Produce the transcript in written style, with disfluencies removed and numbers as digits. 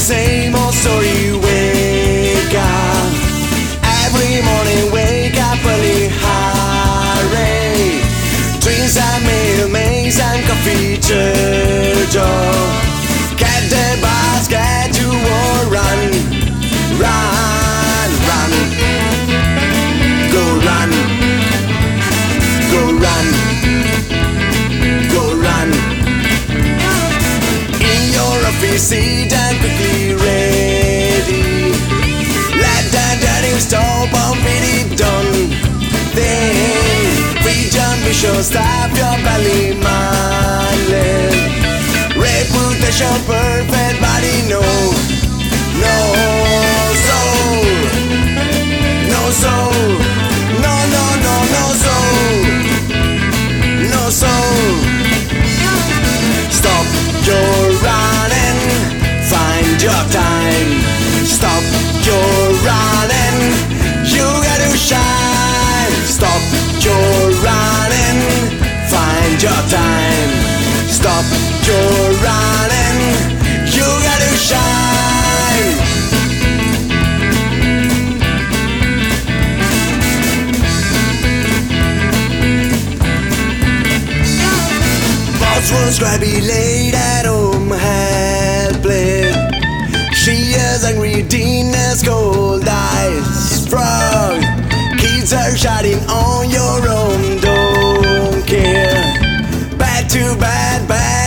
same old story. Wake up every morning, wake up early, hurry. Drinks and milkshakes and coffee, church. Get the bus, get to work, run, run, run. Go run, go run, go run. In your office, sit and quickly ready. Let the dirty stop and beat it done. Then vision, visual, stop your belly, man. Reputation, perfect body, no, no soul, no soul, no, no, no, no soul, no soul. Stop your running, find your time. Stop your running, you gotta shine. Stop your running, find your time. Stop your running, you gotta shine. Boss was scrappy, late at home, helpless. She is angry, dinner's cold, eyes frog. Kids are shouting on your own, don't care. Bad to bad, bad